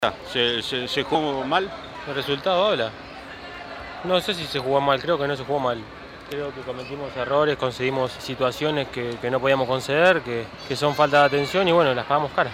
¿Se jugó mal? El resultado habla. No sé si se jugó mal, creo que no se jugó mal. Creo que cometimos errores, conseguimos situaciones que no podíamos conceder, que son falta de atención y bueno, las pagamos caras.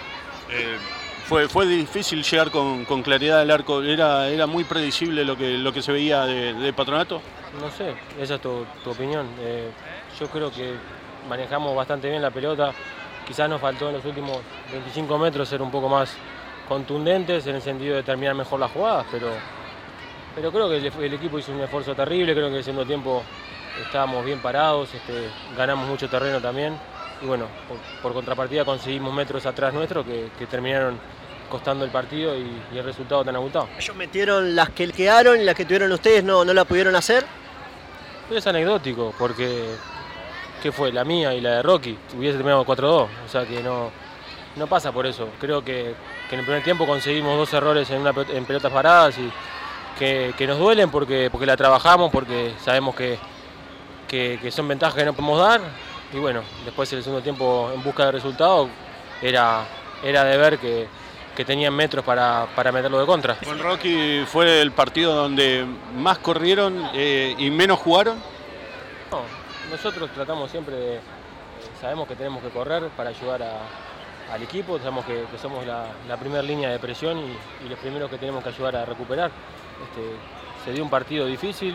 Fue difícil llegar con claridad al arco, era muy predecible lo que se veía de Patronato. No sé, esa es tu opinión. Yo creo que manejamos bastante bien la pelota. Quizás nos faltó en los últimos 25 metros ser un poco más contundentes en el sentido de terminar mejor las jugadas, pero creo que el equipo hizo un esfuerzo terrible. Creo que en el segundo tiempo estábamos bien parados, ganamos mucho terreno también y bueno, por contrapartida conseguimos metros atrás nuestro que terminaron costando el partido y el resultado tan abultado. Ellos metieron las que quedaron y las que tuvieron ustedes no la pudieron hacer. Es anecdótico porque ¿qué fue? La mía y la de Rocky hubiese terminado 4-2, o sea que no pasa por eso. Creo que en el primer tiempo conseguimos 2 errores en pelotas paradas y que nos duelen porque la trabajamos, porque sabemos que son ventajas que no podemos dar y bueno, después en el segundo tiempo en busca de resultados era de ver que tenían metros para meterlo de contra. Con Rocky fue el partido donde más corrieron y menos jugaron. No, nosotros tratamos siempre de, sabemos que tenemos que correr para ayudar al equipo, sabemos que somos la primera línea de presión y los primeros que tenemos que ayudar a recuperar. Se dio un partido difícil,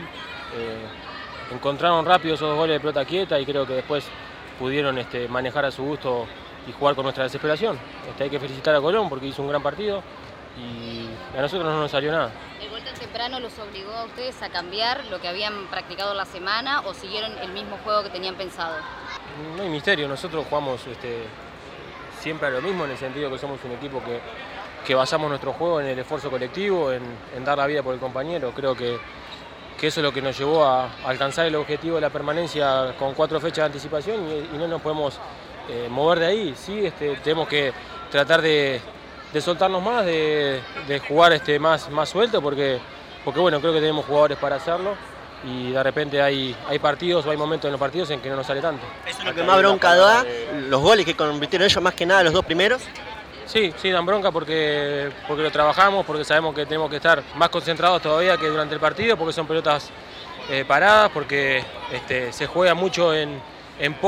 encontraron rápido esos 2 goles de pelota quieta y creo que después pudieron manejar a su gusto y jugar con nuestra desesperación. Hay que felicitar a Colón porque hizo un gran partido y a nosotros no nos salió nada. ¿El gol tan temprano los obligó a ustedes a cambiar lo que habían practicado la semana o siguieron el mismo juego que tenían pensado? No hay misterio, nosotros jugamos siempre a lo mismo en el sentido que somos un equipo que basamos nuestro juego en el esfuerzo colectivo, en dar la vida por el compañero. Creo que eso es lo que nos llevó a alcanzar el objetivo de la permanencia con 4 fechas de anticipación y no nos podemos mover de ahí. Sí, tenemos que tratar de soltarnos más, de jugar más suelto porque bueno, creo que tenemos jugadores para hacerlo y de repente hay partidos o hay momentos en los partidos en que no nos sale tanto. Eso es lo que más bronca da, los goles que convirtieron ellos más que nada los 2 primeros. Sí, dan bronca porque lo trabajamos, porque sabemos que tenemos que estar más concentrados todavía que durante el partido, porque son pelotas paradas, porque se juega mucho en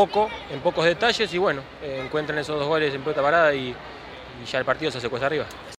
pocos detalles y bueno, encuentran esos 2 goles en pelota parada y ya el partido se hace cuesta arriba.